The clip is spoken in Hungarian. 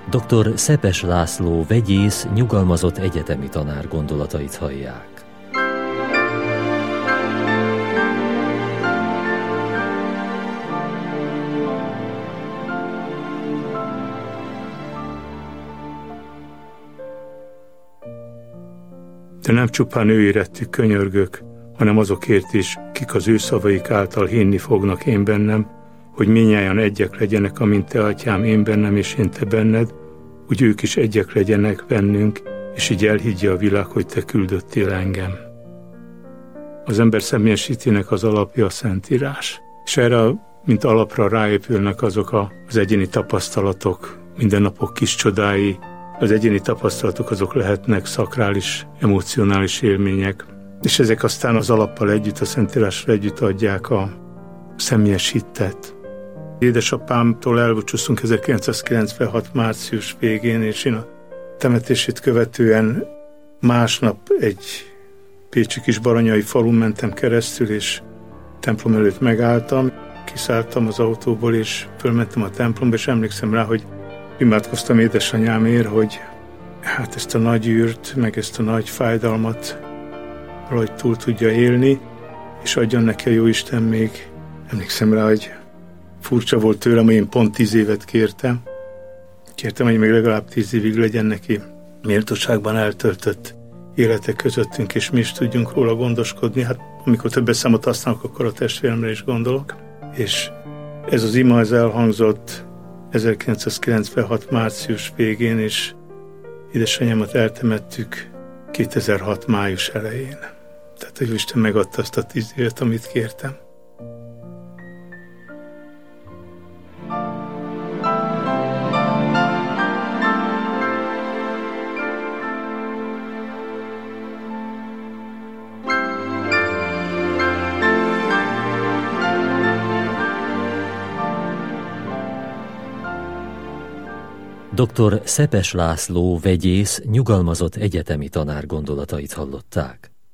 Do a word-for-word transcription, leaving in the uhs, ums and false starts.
doktor Szepes László vegyész, nyugalmazott egyetemi tanár gondolatait hallják. De nem csupán ő érettük könyörgök, hanem azokért is, kik az ő szavaik által hinni fognak én bennem, hogy mindnyájan egyek legyenek, amint te, atyám, én bennem és én te benned, úgy ők is egyek legyenek bennünk, és így elhiggye a világ, hogy te küldöttél engem. Az ember személyesítének az alapja a Szentírás, és erre, mint alapra ráépülnek azok az egyéni tapasztalatok, mindennapok kis csodái. Az egyéni tapasztalatok azok lehetnek szakrális, emocionális élmények, és ezek aztán az alappal együtt, a Szentírással együtt adják a személyes hittet. Édesapámtól elbúcsúztunk ezerkilencszázkilencvenhat március végén, és én a temetését követően másnap egy pécsi kis baranyai falun mentem keresztül, és templom előtt megálltam, kiszálltam az autóból, és fölmentem a templomba, és emlékszem rá, hogy imádkoztam édesanyámért, hogy hát ezt a nagy űrt, meg ezt a nagy fájdalmat valahogy túl tudja élni, és adjon neki a Jóisten még. Emlékszem rá, hogy furcsa volt tőlem, hogy én pont tíz évet kértem. Kértem, hogy még legalább tíz évig legyen neki méltóságban eltöltött élete közöttünk, és mi is tudjunk róla gondoskodni. Hát amikor többes számot használok, akkor a testvéremre is gondolok. És ez az ima, ez elhangzott ezerkilencszázkilencvenhat március végén, és édesanyámat eltemettük kétezer-hat május elején. Tehát, hogy Isten megadta azt a tíz évet, amit kértem. doktor Szepes László vegyész, nyugalmazott egyetemi tanár gondolatait hallották.